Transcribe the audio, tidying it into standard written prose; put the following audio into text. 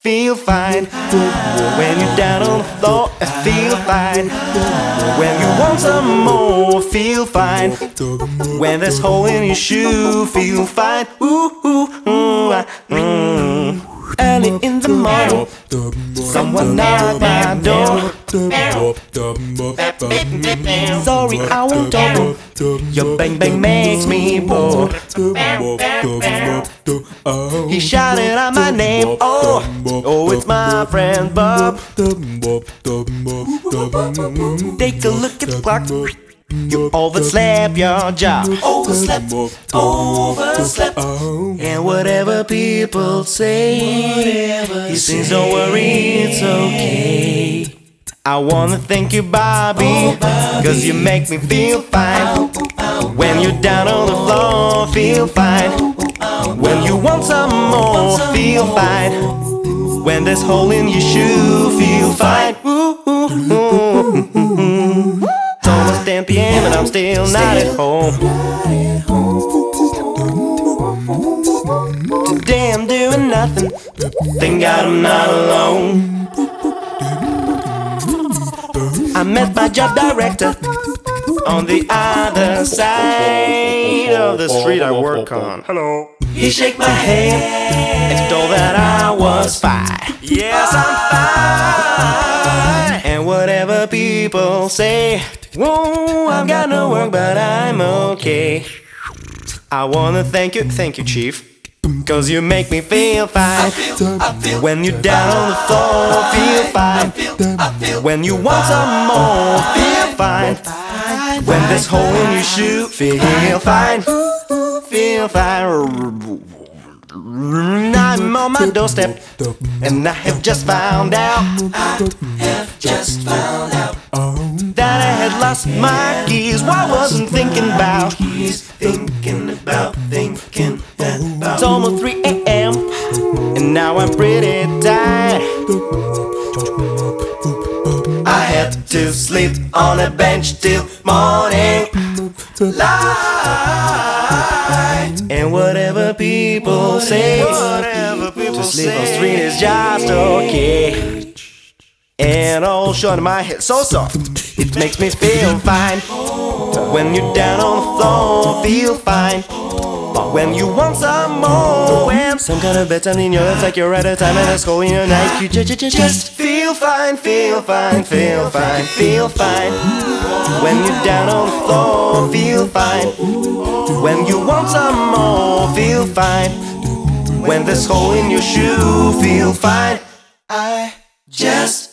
feel fine. When you're down on the floor, feel fine. When you want some more, feel fine. When there's a hole in your shoe, feel fine. Early in the morning, someone knocked my door. Sorry, I won't open. Your bang bang makes me poor. He shouted out my name. Oh, it's my friend Bob. Take a look at the clock. You overslept your job. Overslept. And whatever people say, he sings, don't worry, it's okay. I wanna thank you, Bobby, cause you make me feel fine. When you're down on the floor, feel fine. When you want some more, feel fine. When there's a hole in your shoe, feel fine. It's almost 10 p.m. and I'm still not at home. Today I'm doing nothing. Thank God I'm not alone. I met my job director on the other side of the street I work on. Hello. He shook my hand and told that I was fine. Yes, I'm fine. And whatever people say, whoa, I've got no work, but I'm okay. I wanna thank you, Chief, cause you make me feel fine. When you're down on the floor, feel fine. When you want some more, feel fine. When there's a hole in your shoe, feel fine. Feel fine. I'm on my doorstep, and I have just found out that I had lost my keys. What I wasn't thinking about. It's almost 3 a.m. and now I'm pretty tired. I had to sleep on a bench till morning light. And whatever people say, to sleep on the street is just okay. And all short of my head, so soft, it makes me feel fine. When you're down on the floor, feel fine. When you want some more, and some kind of bedtime in your head, like you're at a time at a school in your night, you just feel fine, feel fine, feel fine, feel fine. When you're down on the floor, feel fine. When you want some more, feel fine. When there's a hole in your shoe, feel fine. I just